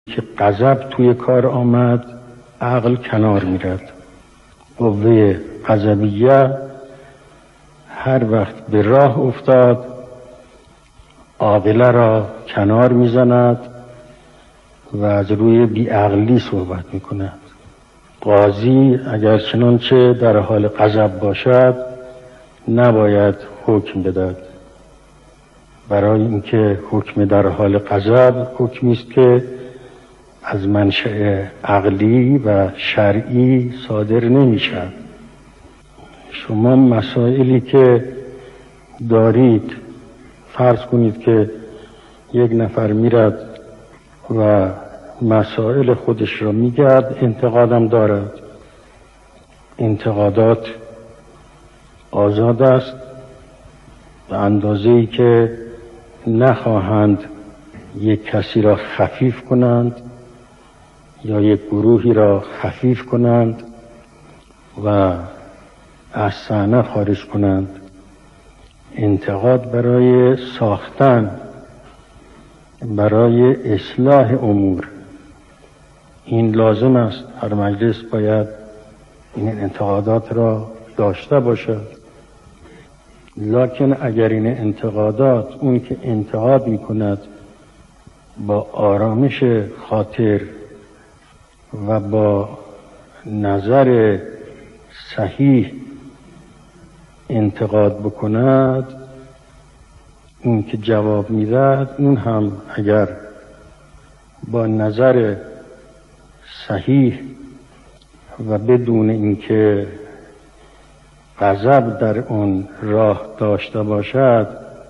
که غضب توی کار آمد عقل کنار میرد. قوه غضبیه هر وقت به راه افتاد عاقله را کنار میزند و از روی بیعقلی صحبت میکند. قاضی اگر چنانچه در حال غضب باشد نباید حکم بدهد، برای اینکه حکم در حال غضب حکمی است که از منشأ عقلی و شرعی صادر نمی‌شود. شما مسائلی که دارید، فرض کنید که یک نفر میرد و مسائل خودش را میگرد، انتقادم دارد. انتقادات آزاد است به اندازه‌ای که نخواهند یک کسی را خفیف کنند یا یک گروهی را خفیف کنند و از صحنه خارج کنند. انتقاد برای ساختن، برای اصلاح امور، این لازم است. هر مجلس باید این انتقادات را داشته باشد. لکن اگر این انتقادات اون که انتقاد می کند با آرامش خاطر و با نظر صحیح انتقاد بکند، اون که جواب میدهد اون هم اگر با نظر صحیح و بدون اینکه غضب در اون راه داشته باشد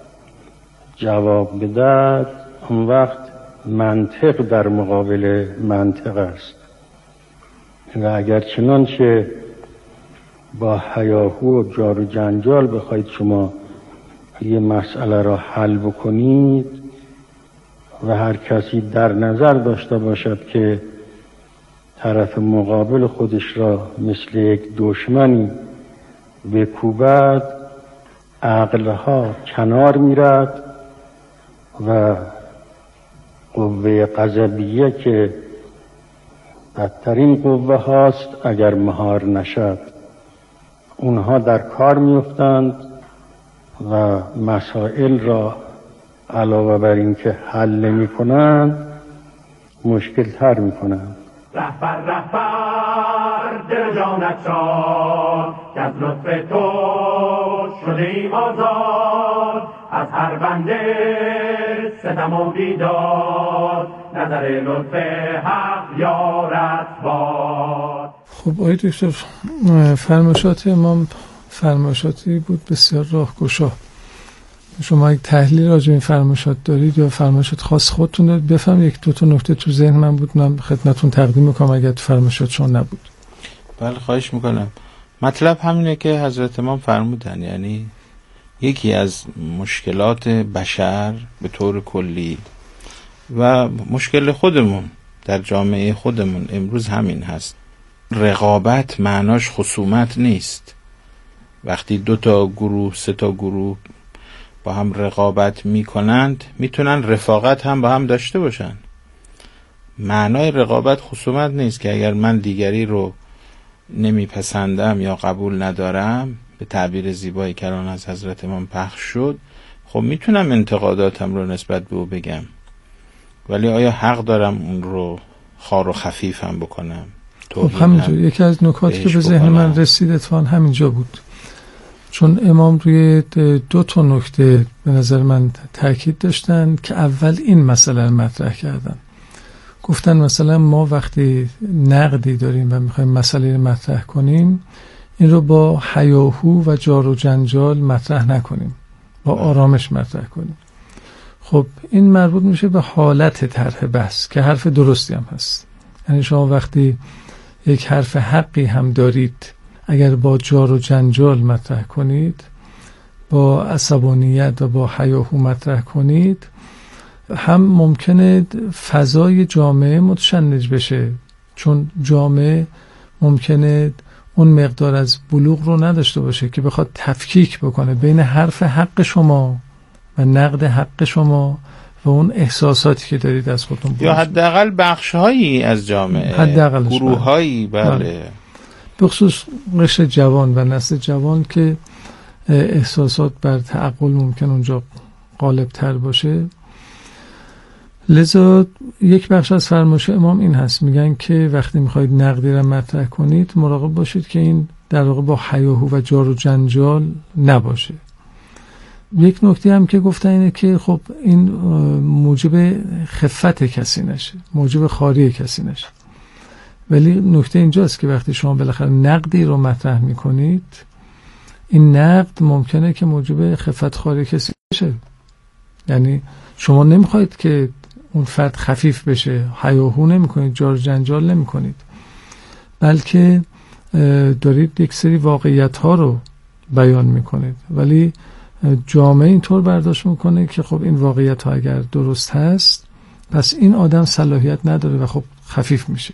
جواب بدهد، اون وقت منطق در مقابل منطق است. و اگر چنانچه با هیاهو و جار و جنجال بخواید شما یه مسئله را حل بکنید و هر کسی در نظر داشته باشد که طرف مقابل خودش را مثل یک دشمنی بکوبد، عقلها کنار میرد و قوه غضبیه که بدترین قوه هاست اگر مهار نشد، اونها در کار میافتند و مسائل را علاوه بر این که حل نمی کنند مشکل تر می کنند. رهبر دل جانت شاد که از لطف تو شدیم آزاد، از هر بنده ستم و بیداد نظر لطف حق یارت باد. خب آقای دکتر، فرمایشات امام فرمایشاتی بود بسیار راهگشا. شما یک تحلیل راجع به این فرمایشات دارید یا فرمایشات خاص خودتون دارید؟ بفهم. یک دو تا نکته تو ذهن من بود، من خدمتتون تقدیم میکنم اگر تو فرمایشات شما نبود. بله خواهش میکنم. مطلب همینه که حضرت امام فرمودن، یعنی یکی از مشکلات بشر به طور کلی و مشکل خودمون در جامعه خودمون امروز همین هست. رقابت معناش خصومت نیست. وقتی 2 تا گروه 3 تا گروه با هم رقابت میکنند میتونن رفاقت هم با هم داشته باشن. معنای رقابت خصومت نیست که اگر من دیگری رو نمیپسندم یا قبول ندارم، به تعبیر زیبایی که الان از حضرت امام پخش شد، خب میتونم انتقاداتم رو نسبت به او بگم، ولی آیا حق دارم اون رو خار و خفیف هم بکنم؟ خب همینطور یکی از نکاتی که به ذهن من رسید اتفاقا همینجا بود، چون امام روی 2 تا نکته به نظر من تاکید داشتن که اول این مسئله رو مطرح کردن. گفتن مثلا ما وقتی نقدی داریم و میخوایم مسئله رو مطرح کنیم، این رو با هیاهو و جار و جنجال مطرح نکنیم، با آرامش مطرح کنیم. خب این مربوط میشه به حالت طرح بحث که حرف درستی هم هست. یعنی شما وقتی یک حرف حقی هم دارید، اگر با جار و جنجال مطرح کنید، با عصبانیت و با هیاهو مطرح کنید، هم ممکنه فضای جامعه متشنج بشه، چون جامعه ممکنه اون مقدار از بلوغ رو نداشته باشه که بخواد تفکیک بکنه بین حرف حق شما و نقد حق شما و اون احساساتی که دارید از خودتون یا حداقل بخش‌هایی از جامعه، گروه‌هایی. بله. به خصوص قشر جوان و نسل جوان که احساسات بر تعقل ممکن اونجا غالب تر باشه. لذا یک بخش از فرمایش امام این هست، میگن که وقتی میخواید نقدی را مطرح کنید مراقب باشید که این در واقع با هیاهو و جار و جنجال نباشه. یک نکته هم که گفتن اینه که خب این موجب خفت کسی نشه، موجب خاری کسی نشه. ولی نکته اینجاست که وقتی شما بالاخره نقدی رو مطرح میکنید، این نقد ممکنه که موجب خفت خاری کسی بشه. یعنی شما نمیخواید که اون فرد خفیف بشه، هیاهو نمیکنید، جار جنجال نمیکنید، بلکه دارید یک سری واقعیت ها رو بیان میکنید. ولی جامعه اینطور برداشت میکنه که خب این واقعیت ها اگر درست هست پس این آدم صلاحیت نداره و خب خفیف میشه.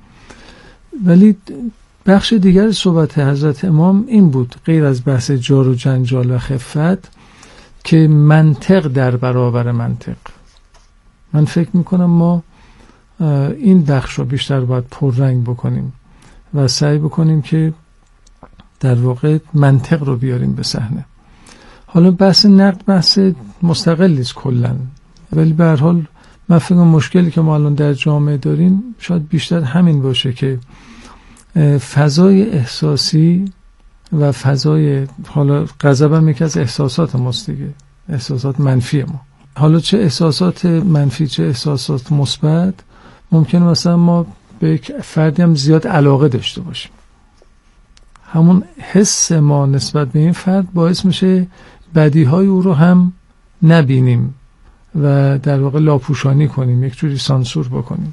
ولی بخش دیگر صحبت حضرت امام این بود، غیر از بحث جار و جنجال و خفت، که منطق در برابر منطق. من فکر میکنم ما این بخش رو بیشتر باید پررنگ بکنیم و سعی بکنیم که در واقع منطق رو بیاریم به صحنه. حالا بحث نقد بحث مستقلی است کلا، ولی به هر حال من فکر کنم مشکلی که ما الان در جامعه داریم شاید بیشتر همین باشه که فضای احساسی و فضای، حالا غضب هم یکی از احساسات ماست دیگه، احساسات منفی ما. حالا چه احساسات منفی چه احساسات مثبت، ممکنه مثلا ما به یک فردی هم زیاد علاقه داشته باشیم، همون حس ما نسبت به این فرد باعث میشه بدیهای او رو هم نبینیم و در واقع لاپوشانی کنیم، یک جوری سانسور بکنیم.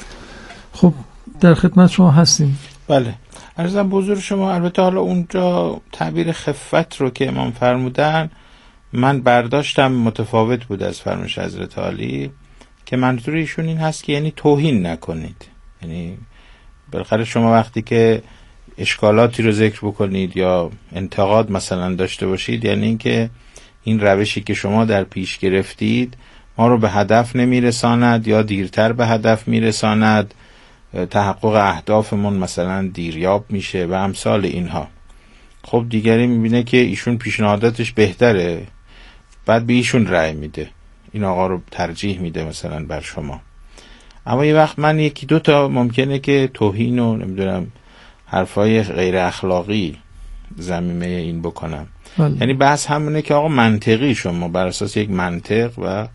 خب در خدمت شما هستیم. بله، عرضم به حضور شما. البته حالا اونجا تعبیر خفت رو که امام فرمودن من برداشتم متفاوت بود از فرمایش حضرت عالی، که منظور ایشون این هست که یعنی توهین نکنید. یعنی بالاخره شما وقتی که اشکالاتی رو ذکر بکنید یا انتقاد مثلا داشته باشید، یعنی اینکه این روشی که شما در پیش گرفتید ما رو به هدف نمیرساند یا دیرتر به هدف میرساند، تحقق اهدافمون مثلا دیریاب میشه و امثال اینها. خب دیگری میبینه که ایشون پیشنهاداتش بهتره، بعد به ایشون رأی میده، این آقا رو ترجیح میده مثلا بر شما. اما یه وقت من یکی دو تا ممکنه که توهین و نمیدونم حرفای غیر اخلاقی ضمیمه این بکنم. یعنی بحث همونه که آقا منطقی شما بر اساس یک منطق و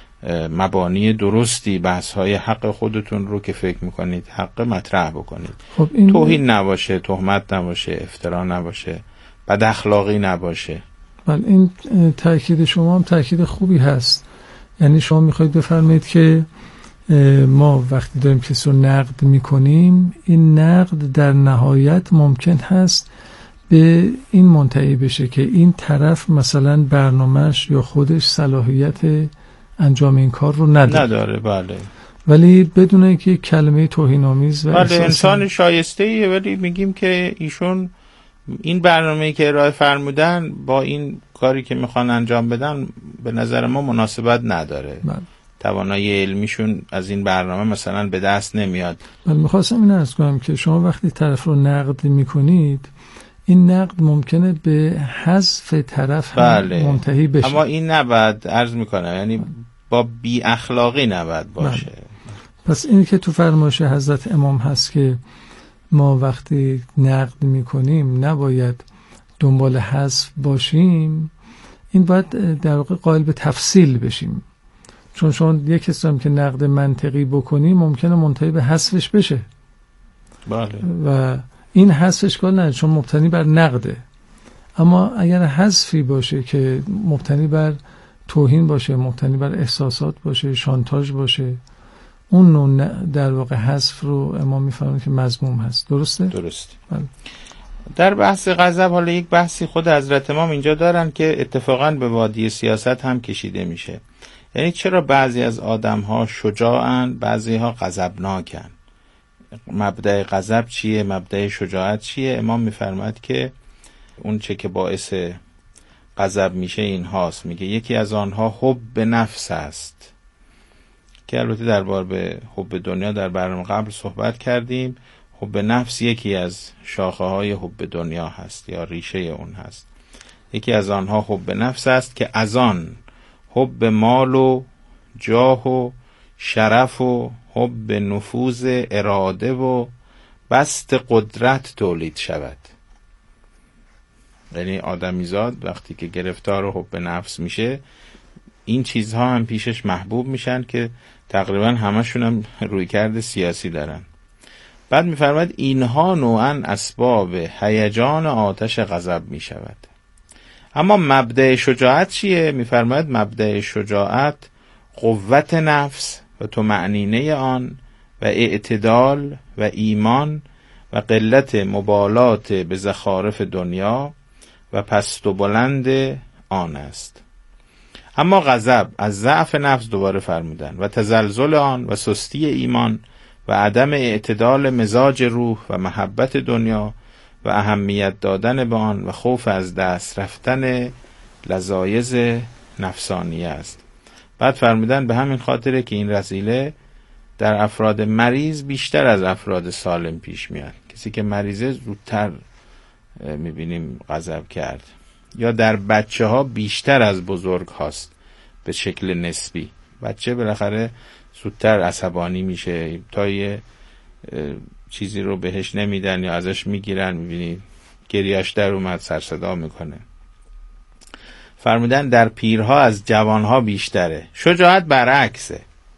مبانی درستی بحث‌های حق خودتون رو که فکر میکنید حق مطرح بکنید. خب این توهین نباشه، تهمت نباشه، افترا نباشه، بد اخلاقی نباشه. بله، این تأکید شما هم تأکید خوبی هست. یعنی شما میخواید بفرمایید که ما وقتی داریم کسی رو نقد میکنیم، این نقد در نهایت ممکن هست به این منتهی بشه که این طرف مثلا برنامهش یا خودش صلاحیت انجام این کار رو نداره. بله. ولی بدون اینکه کلمه توهین‌آمیز و بله انسان شایسته‌ایه، ولی میگیم که ایشون این برنامه‌ای که ارائه فرمودن با این کاری که میخوان انجام بدن به نظر ما مناسبت نداره. بله. توانایی علمیشون از این برنامه مثلا به دست نمیاد. من میخواستم این عرض کنم که شما وقتی طرف رو نقد میکنید، این نقد ممکنه به حذف طرف بله. منتهی بشه، اما این نباید عرض میکنم یعنی با بی اخلاقی نباید باشه. بله. پس این که تو فرمایش حضرت امام هست که ما وقتی نقد میکنیم نباید دنبال حذف باشیم، این باید در واقع قائل به تفصیل بشیم. چون شما یک کسی هم که نقد منطقی بکنی ممکنه منتهی به حذفش بشه. بله. و این حذف اشکال نداره چون مبتنی بر نقده. اما اگر حذفی باشه که مبتنی بر توهین باشه، مبتنی بر احساسات باشه، شانتاژ باشه، اون نوع در واقع حذف رو امام میفرماید که مذموم هست. درسته؟ درسته. بله. در بحث غضب حالا یک بحثی خود حضرت امام اینجا دارن که اتفاقا به وادی سیاست هم کشیده میشه. یعنی چرا بعضی از آدم‌ها شجاعن، بعضی‌ها غضبناکن؟ مبدأ غضب چیه؟ مبدأ شجاعت چیه؟ امام میفرماید که اون چه که باعث غضب میشه این هاست. میگه یکی از آنها حب به نفس است، که البته درباره حب دنیا در برنامه قبل صحبت کردیم. حب نفس یکی از شاخه های حب دنیا هست یا ریشه اون هست. یکی از آنها حب نفس است که از آن حب مال و جاه و شرف و حب نفوذ اراده و بسط قدرت تولید شود. یعنی آدمیزاد وقتی که گرفتار حب نفس میشه این چیزها هم پیشش محبوب میشن که تقریبا همشون هم رویکرد سیاسی دارن. بعد میفرماید اینها نوعاً اسباب هیجان آتش غضب میشود. اما مبدأ شجاعت چیه؟ میفرماید مبدأ شجاعت قوت نفس و طمأنینه آن و اعتدال و ایمان و قلت مبالات به زخارف دنیا و پست و بلند آن است. اما غضب از ضعف نفس دوباره فرمودن و تزلزل آن و سستی ایمان و عدم اعتدال مزاج روح و محبت دنیا و اهمیت دادن به آن و خوف از دست رفتن لذایذ نفسانی است. بعد فرمودن به همین خاطره که این رذیله در افراد مریض بیشتر از افراد سالم پیش میاد. کسی که مریضه زودتر میبینیم غضب کرد، یا در بچه ها بیشتر از بزرگ هاست به شکل نسبی. بچه بالاخره زودتر عصبانی میشه، تا یه چیزی رو بهش نمیدن یا ازش میگیرن میبینی گریهش در اومد سر صدا میکنه. فرمودن در پیرها از جوانها بیشتره. شجاعت برعکسه.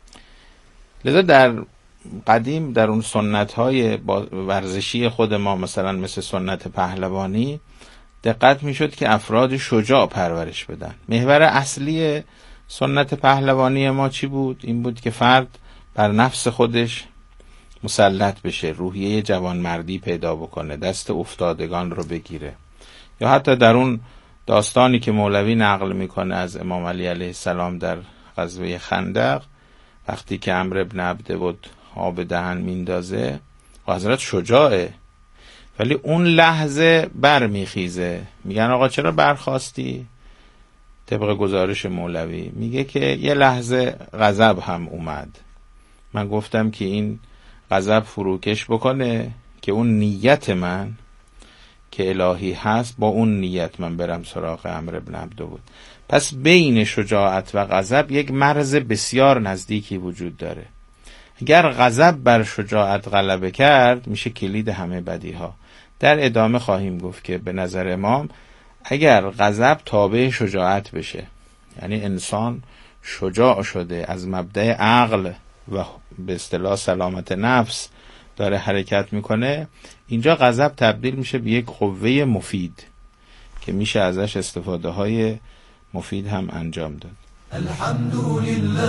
لذا در قدیم در اون سنت‌های ورزشی خود ما مثلا مثل سنت پهلوانی دقت میشد که افراد شجاع پرورش بدن. محور اصلی سنت پهلوانی ما چی بود؟ این بود که فرد بر نفس خودش مسلط بشه، روحیه جوانمردی پیدا بکنه، دست افتادگان رو بگیره. یا حتی در اون داستانی که مولوی نقل میکنه از امام علی علیه السلام در غزوه خندق، وقتی که عمرو بن عبدود آب دهن میندازه و حضرت شجاعه، ولی اون لحظه برمیخیزه. میگن آقا چرا برخاستی؟ طبق گزارش مولوی میگه که یه لحظه غضب هم اومد. من گفتم که این غضب فروکش بکنه که اون نیت من که الهی هست با اون نیت من برم سراغ عمرو بن عبدود. پس بین شجاعت و غضب یک مرز بسیار نزدیکی وجود داره. اگر غضب بر شجاعت غلبه کرد میشه کلید همه بدیها. در ادامه خواهیم گفت که به نظر امام اگر غضب تابع شجاعت بشه، یعنی انسان شجاع شده از مبدأ عقل و به اصطلاح سلامت نفس داره حرکت میکنه، اینجا غضب تبدیل میشه به یک قوه مفید که میشه ازش استفاده های مفید هم انجام داد. الحمدلله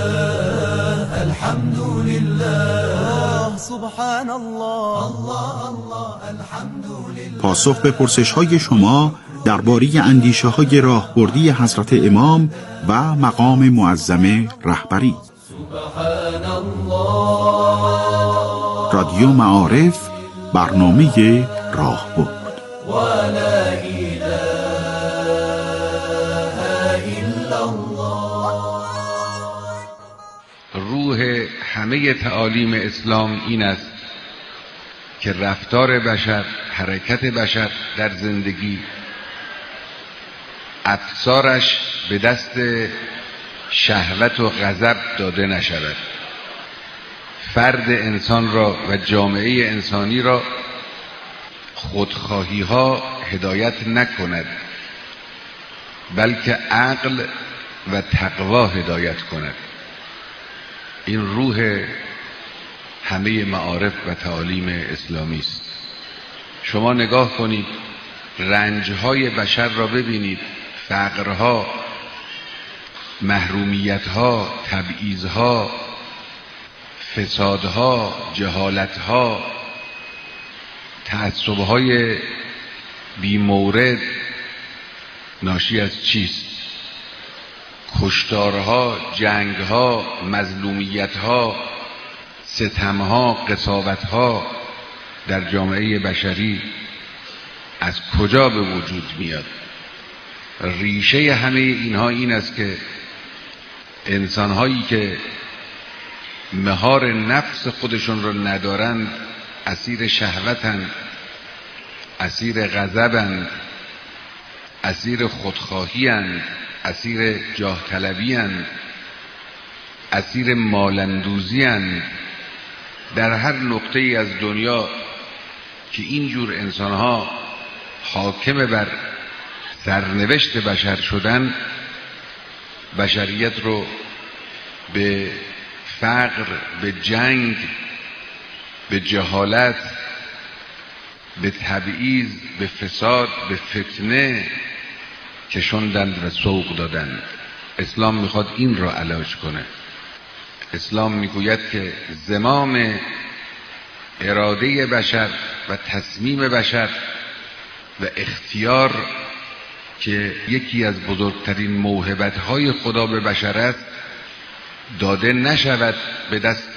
الحمدلله سبحان الله الله الله الحمدلله. پاسخ به پرسش‌های شما درباره اندیشه‌های راهبردی حضرت امام و مقام معظم رهبری. سبحان الله. رادیو معارف، برنامه راهبرد. ولا اله الا الله. روح همه تعالیم اسلام این است که رفتار بشر، حرکت بشر در زندگی، افسارش به دست شهوت و غضب داده نشود. فرد انسان را و جامعه انسانی را خودخواهی ها هدایت نکند، بلکه عقل و تقوا هدایت کند. این روح همه معارف و تعالیم اسلامی است. شما نگاه کنید، رنجهای بشر را ببینید، فقرها، محرومیتها، تبعیضها، فسادها، جهالتها، تعصبهای بی‌مورد ناشی از چیست؟ کشتارها، جنگها، مظلومیتها، ستمها، قساوتها در جامعه بشری از کجا به وجود میاد؟ ریشه همه اینها این است که انسانهایی که مهار نفس خودشون رو ندارند، اسیر شهوتند، اسیر غضبند، اسیر خودخواهی‌اند، اسیر جاه طلبی‌اند، اسیر مالندوزی‌اند. در هر نقطه‌ای از دنیا که اینجور انسان‌ها حاکم بر سرنوشت بشر شدن، بشریت رو به فقر، به جنگ، به جهالت، به تبعیض، به فساد، به فتنه کشوندند و سوق دادند. اسلام میخواد این را علاج کنه. اسلام میگوید که زمام اراده بشر و تصمیم بشر و اختیار که یکی از بزرگترین موهبت‌های خدا به بشر است، داده نشود به دست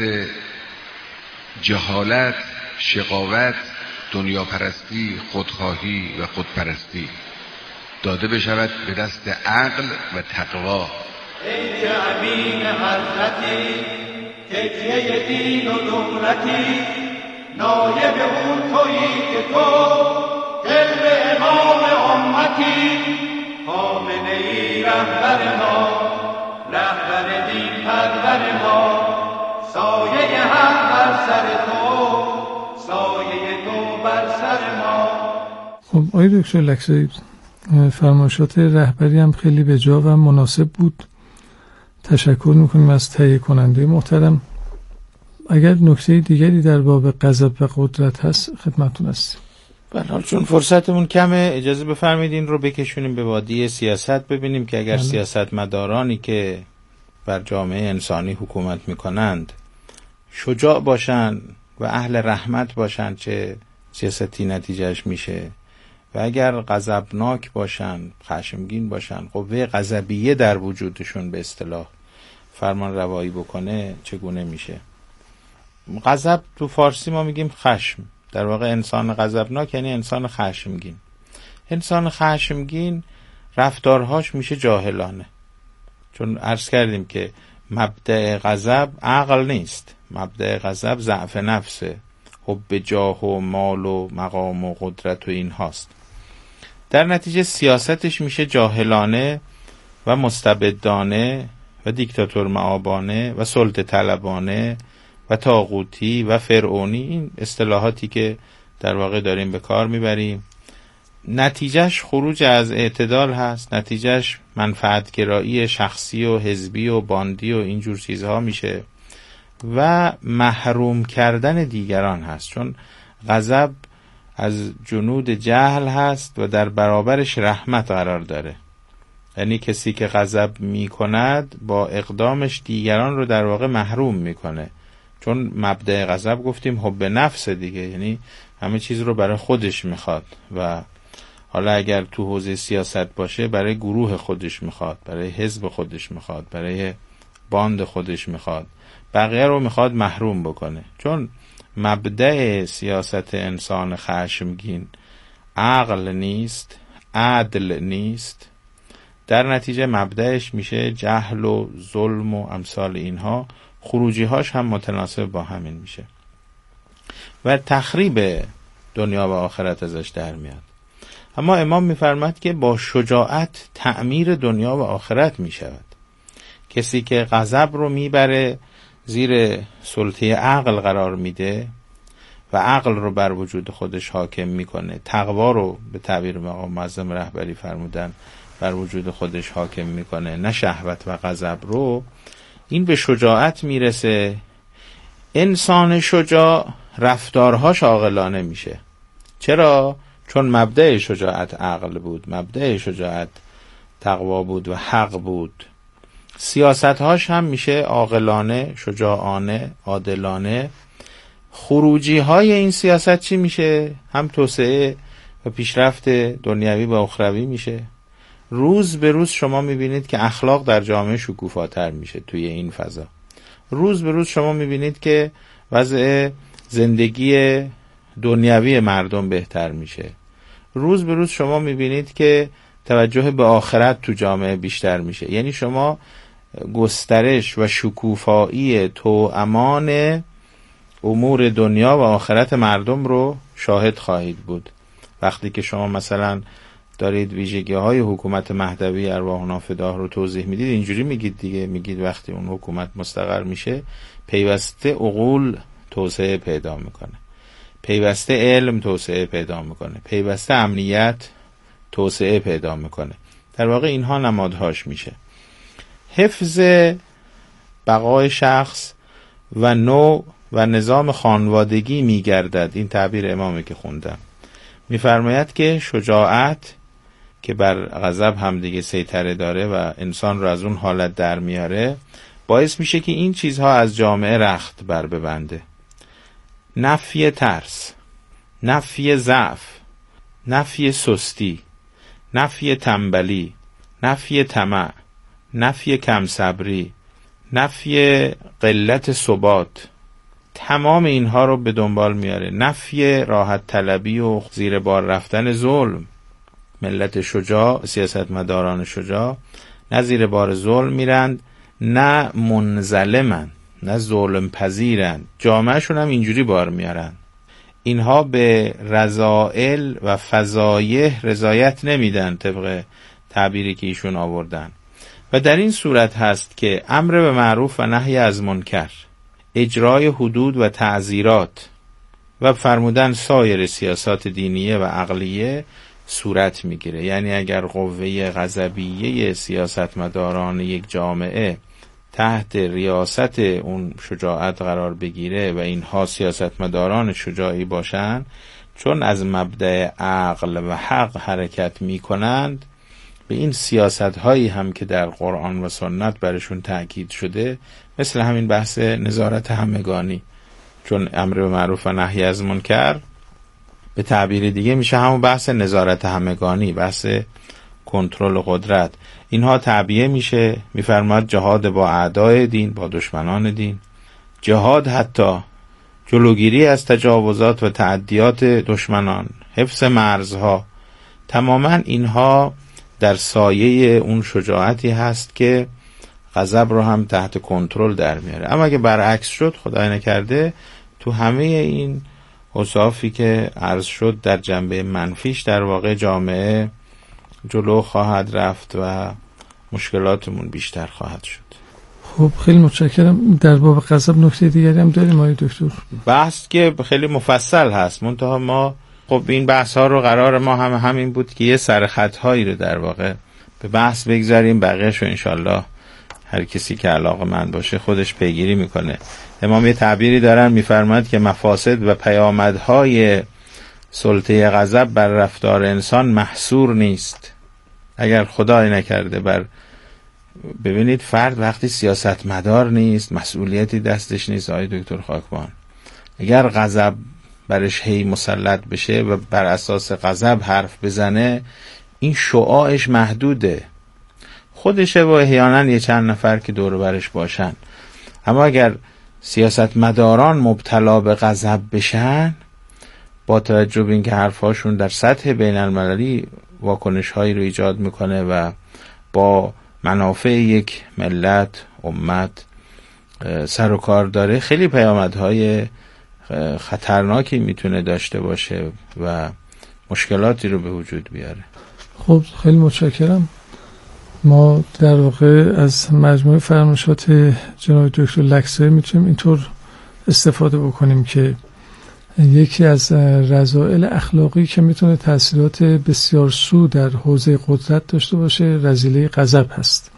جهالت، شقاوت، دنیا پرستی، خودخواهی و خودپرستی، داده بشود به دست عقل و تقوا. ای که امین حضرتی، تکیه دین و دولتی، نایب اون تویی که تو قلب امام امتی، خامنه ای رهبر ما، رهبر دین پرور ما، سایه هم بر سر تو، سایه تو بر سر ما. خب آقای دکتر لکزایی، فرمایشات رهبری هم خیلی به جا و مناسب بود. تشکر میکنیم از تهیه کننده محترم. اگر نکته دیگری در باب غضب و قدرت هست خدمتتون هستیم. بله، چون فرصتمون کمه اجازه بفرمایید این رو بکشونیم به وادی سیاست، ببینیم که اگر سیاستمدارانی که بر جامعه انسانی حکومت میکنند شجاع باشن و اهل رحمت باشن چه سیاستی نتیجهش میشه، و اگر غضبناک باشن، خشمگین باشن، قوه غضبیه در وجودشون به اصطلاح فرمان روایی بکنه چگونه میشه. غضب تو فارسی ما میگیم خشم، در واقع انسان غضبناک یعنی انسان خشمگین. انسان خشمگین رفتارهاش میشه جاهلانه، چون عرض کردیم که مبدأ غضب عقل نیست، مبدأ غضب ضعف نفسه، حب جاه و مال و مقام و قدرت و این هاست. در نتیجه سیاستش میشه جاهلانه و مستبدانه و دیکتاتور معابانه و سلطه طلبانه و طاغوتی و فرعونی، این اصطلاحاتی که در واقع داریم به کار میبریم. نتیجهش خروج از اعتدال هست، نتیجهش منفعتگرایی شخصی و حزبی و باندی و اینجور چیزها میشه و محروم کردن دیگران هست، چون غضب از جنود جهل هست و در برابرش رحمت قرار داره. یعنی کسی که غضب میکند با اقدامش دیگران رو در واقع محروم میکنه، چون مبدأ غضب گفتیم حب نفس دیگه، یعنی همه چیز رو برای خودش میخواد و حالا اگر تو حوزه سیاست باشه برای گروه خودش میخواد، برای حزب خودش میخواد، برای باند خودش میخواد، بقیه رو میخواد محروم بکنه. چون مبدأ سیاست انسان خشمگین عقل نیست، عدل نیست، در نتیجه مبدأش میشه جهل و ظلم و امثال اینها، خروجی هاش هم متناسب با همین میشه و تخریب دنیا و آخرت ازش در میاد. اما امام میفرماد که با شجاعت تعمیر دنیا و آخرت میشود. کسی که غضب رو میبره زیر سلطه عقل قرار میده و عقل رو بر وجود خودش حاکم میکنه، تقوا رو به تعبیر مقام معظم رهبری فرمودن بر وجود خودش حاکم میکنه، نه شهوت و غضب رو، این به شجاعت میرسه. انسان شجاع رفتارهاش عاقلانه میشه. چرا؟ چون مبدأ شجاعت عقل بود، مبدأ شجاعت تقوا بود و حق بود. سیاستهاش هم میشه عاقلانه، شجاعانه، عادلانه. خروجی های این سیاست چی میشه؟ هم توسعه و پیشرفت دنیوی و اخروی میشه. روز به روز شما میبینید که اخلاق در جامعه شکوفاتر میشه توی این فضا. روز به روز شما میبینید که وضع زندگی دنیوی مردم بهتر میشه. روز به روز شما میبینید که توجه به آخرت تو جامعه بیشتر میشه. یعنی شما گسترش و شکوفایی توامان امور دنیا و آخرت مردم رو شاهد خواهید بود. وقتی که شما مثلا دارید ویژگی‌های حکومت مهدوی ارواحنا فداه رو توضیح میدید، اینجوری میگید دیگه، میگید وقتی اون حکومت مستقر میشه پیوسته عقول توسعه پیدا میکنه، پیوسته علم توسعه پیدا میکنه، پیوسته امنیت توسعه پیدا میکنه. در واقع اینها نمادهاش میشه. حفظ بقای شخص و نوع و نظام خانوادگی میگردد. این تعبیر امامی که خوندم میفرماید که شجاعت که بر غضب هم دیگه سیطره داره و انسان رو از اون حالت در میاره، باعث میشه که این چیزها از جامعه رخت بر ببنده. نفی ترس، نفی ضعف، نفی سستی، نفی تنبلی، نفی طمع، نفی کم صبری، نفی قلت ثبات، تمام اینها رو به دنبال میاره. نفی راحت طلبی و زیر بار رفتن ظلم. ملت شجاع، سیاستمداران شجاع نه زیر بار ظلم میرند، نه منظلمن، نه ظلم پذیرند. جامعهشون هم اینجوری بار میارن. اینها به رذائل و فضایح رضایت نمیدن طبق تعبیری که ایشون آوردن. و در این صورت هست که امر به معروف و نهی از منکر، اجرای حدود و تعزیرات و فرمودن سایر سیاسات دینیه و عقلیه صورت میگیره. یعنی اگر قوه غضبیه سیاستمداران یک جامعه تحت ریاست اون شجاعت قرار بگیره و اینها سیاستمداران شجاعی باشن، چون از مبدأ عقل و حق حرکت میکنند، به این سیاست هایی هم که در قرآن و سنت برشون تأکید شده، مثل همین بحث نظارت همگانی، چون امر به معروف و نهی از منکر به تعبیر دیگه میشه همون بحث نظارت همگانی، بحث کنترل قدرت. اینها تعبیه میشه. میفرماد جهاد با اعدای دین، با دشمنان دین، جهاد حتی جلوگیری از تجاوزات و تعدیات دشمنان، حفظ مرزها، تماما اینها در سایه اون شجاعتی هست که غضب رو هم تحت کنترل در میاره. اما اگه برعکس شد، خدای نکرده، تو همه این اوصافی که عرض شد در جنبه منفیش در واقع جامعه جلو خواهد رفت و مشکلاتمون بیشتر خواهد شد. خب خیلی متشکرم. در باب غضب نکته دیگری هم داریم آقای دکتر؟ بحث که خیلی مفصل هست، منتها ما خب این بحث ها رو قرار ما همین بود که یه سرخط هایی رو در واقع به بحث بگذاریم، بقیه‌شو انشالله هر کسی که علاقه‌مند باشه خودش پیگیری میکنه. امام یه تعبیری دارن، میفرماید که مفاسد و پیامدهای سلطه غضب بر رفتار انسان محصور نیست. اگر خدای نکرده ببینید فرد وقتی سیاستمدار نیست، مسئولیتی دستش نیست، آقای دکتر خاکبان، اگر غضب برش هی مسلط بشه و بر اساس غضب حرف بزنه، این شعاعش محدوده، خودشه و احیانا یه چند نفر که دور برش باشن. اما اگر سیاستمداران مبتلا به غضب بشن، با توجه به اینکه حرفاشون در سطح بین المللی واکنش هایی رو ایجاد میکنه و با منافع یک ملت، امت سر و کار داره، خیلی پیامدهای خطرناکی میتونه داشته باشه و مشکلاتی رو به وجود بیاره. خب خیلی متشکرم. ما در واقع از مجموعه فرمایشات جناب دکتر لکزر میتونیم اینطور استفاده بکنیم که یکی از رذائل اخلاقی که میتونه تأثیرات بسیار سو در حوزه قدرت داشته باشه رذیله غضب هست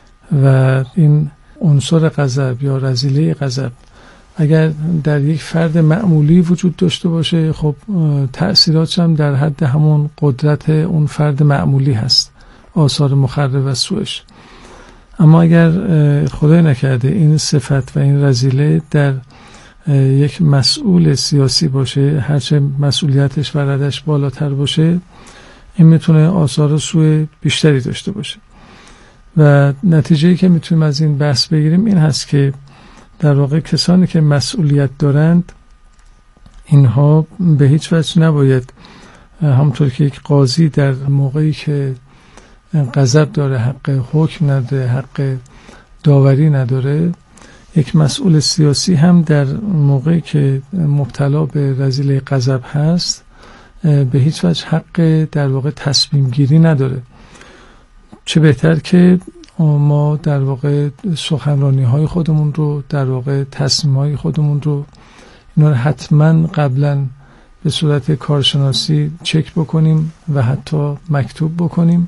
و این عنصر غضب یا رذیله غضب اگر در یک فرد معمولی وجود داشته باشه، خب تأثیراتش هم در حد همون قدرت اون فرد معمولی هست، آثار مخرب و سوءش. اما اگر خدای نکرده این صفت و این رذیله در یک مسئول سیاسی باشه، هرچه مسئولیتش و ردش بالاتر باشه، این میتونه آثار سوء بیشتری داشته باشه. و نتیجه‌ای که میتونیم از این بحث بگیریم این هست که در واقع کسانی که مسئولیت دارند، اینها به هیچ وجه نباید همونطور که یک قاضی در موقعی که غضب داره حق حکم نداره، حق داوری نداره، یک مسئول سیاسی هم در موقعی که مبتلا به رذیله غضب هست به هیچ وجه حق در واقع تصمیم گیری نداره. چه بهتر که ما در واقع سخنرانی های خودمون رو، در واقع تصمیم های خودمون رو، اینا رو حتما قبلا به صورت کارشناسی چک بکنیم و حتی مکتوب بکنیم.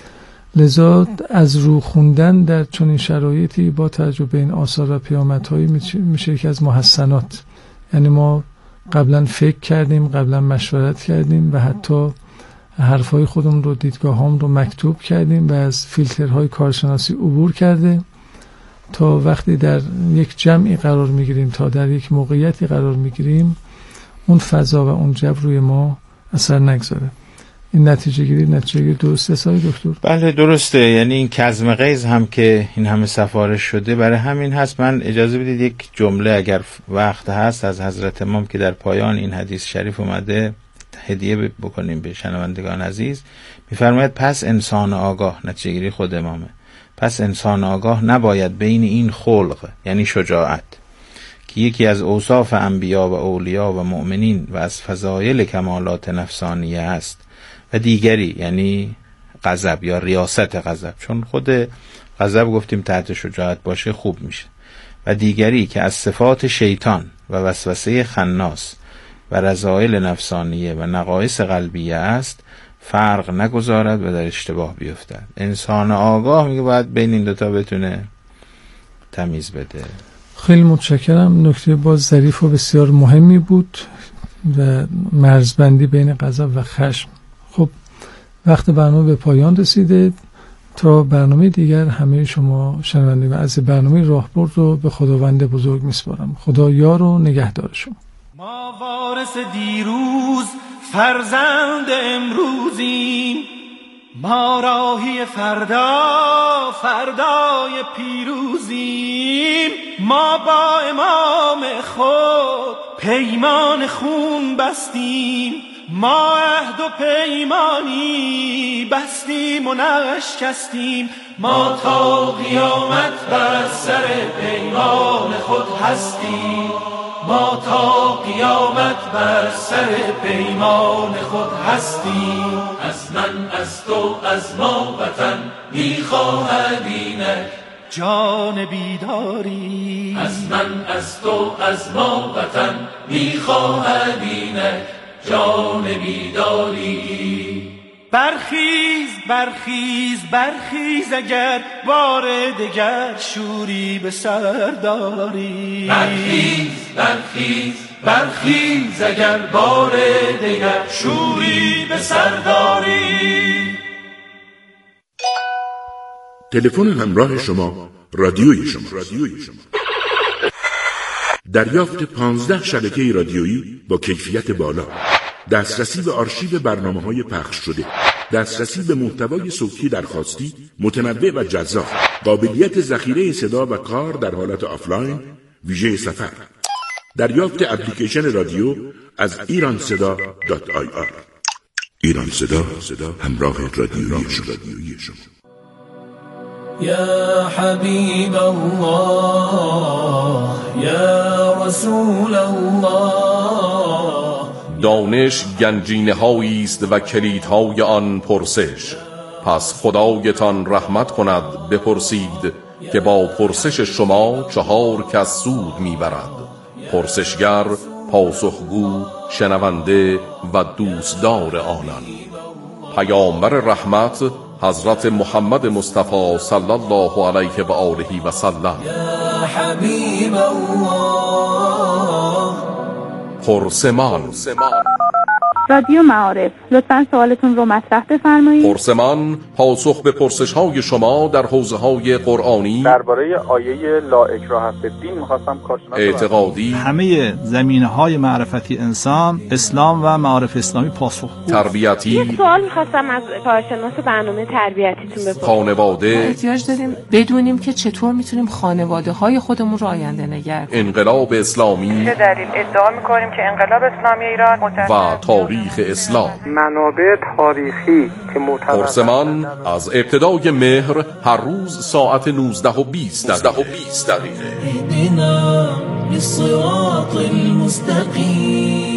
لذا از رو خوندن در چنین شرایطی با توجه به این آثار و پیامدهایی میشه یکی از محسنات. یعنی ما قبلا فکر کردیم، قبلا مشورت کردیم و حتی حرفهای خودمون رو، دیدگاهام رو مکتوب کردیم و از فیلترهای کارشناسی عبور کرده تا وقتی در یک جمعی قرار میگیریم، تا در یک موقعیتی قرار میگیریم، اون فضا و اون جو روی ما اثر نگذاره. این نتیجه گیری درسته سای دکتر؟ بله درسته. یعنی این کظم غیظ هم که این همه سفارش شده برای همین هست. من اجازه بدید یک جمله اگر وقت هست از حضرت امام که در پایان این حدیث شریف اومده هدیه بکنیم به شنوندگان عزیز. میفرماید پس انسان آگاه، نتیجه گیری خود امامه، پس انسان آگاه نباید بین این خلق یعنی شجاعت که یکی از اوصاف انبیا و اولیا و مؤمنین و از فضایل کمالات نفسانیه است و دیگری یعنی غضب یا ریاست غضب، چون خود غضب گفتیم تحت شجاعت باشه خوب میشه، و دیگری که از صفات شیطان و وسوسه خناس و رذایل نفسانیه و نقایص قلبیه است فرق نگذارد و در اشتباه بیفتد. انسان آگاه میگه باید بین این دوتا بتونه تمیز بده. خیلی متشکرم. نکته باز ظریف و بسیار مهمی بود و مرزبندی بین غضب و خشم. خب وقت برنامه به پایان رسیده. تا برنامه دیگر همه شما شنوندگان از برنامه راهبرد رو به خداوند بزرگ میسپارم. خدا یار و نگهدار شما. ما وارث دیروز فرزند امروزیم، ما راهی فردا فردای پیروزیم. ما با امام خود پیمان خون بستیم، ما عهد و پیمانی بستیم و نشکستیم. ما تا قیامت بر سر پیمان خود هستیم، ما تا قیامت بر سر پیمان خود هستیم. از من از تو از ما وطن میخواهد اینک جان بیداری، از من از تو از ما وطن میخواهد اینک جان بیداری. برخیز برخیز برخیز اگر بار دگر شوری به سر داری. برخیز برخیز برخیز اگر بار دگر شوری به سر داری. تلفن همراه شما رادیوی شما. دریافت 15 شبکه رادیویی با کیفیت بالا، دسترسی به آرشیو برنامه‌های پخش شده، دسترسی به محتوای صوتی درخواستی متنوع و جذاب، قابلیت ذخیره صدا و کار در حالت آفلاین ویژه سفر، دریافت اپلیکیشن رادیو از ایرانصدا.ir. ایران صدا، همراه رادیویی شما. یا حبیب الله یا رسول الله. دانش گنجینه هایی است و کلیدهای آن پرسش. پس خدایتان رحمت کند بپرسید که با پرسش شما 4 کس سود میبرد: پرسشگر، پاسخگو، شنونده و دوستدار آنان. پیامبر رحمت حضرت محمد مصطفی صلی الله علیه و آله و سلم. یا حبیب الله. پرسمان. رادیو معارف، لطفاً سوالتون رو مطرح بفرمایید. پرسمان پاسخ به پرسش‌های شما در حوزه‌های قرآنی، درباره آیه لا اکراه فی الدین می‌خواستم کارشناس اعتقادی، همه زمینه‌های معرفتی انسان، اسلام و معارف اسلامی پاسخ، تربیتی. یک سوال می‌خواستم از کارشناس برنامه تربیتیتون بپرسم. خانواده. احتیاج داریم بدونیم که چطور میتونیم خانواده‌های خودمون رو آینده نگر کنیم. انقلاب اسلامی. چه دلیل ادعا می‌کنیم که انقلاب اسلامی ایران و تاریخ. تاریخ اسلام. منابع تاریخی که معتبر پرسمان از ابتدای مهر هر روز ساعت 19:20 اهدنا للصراط المستقيم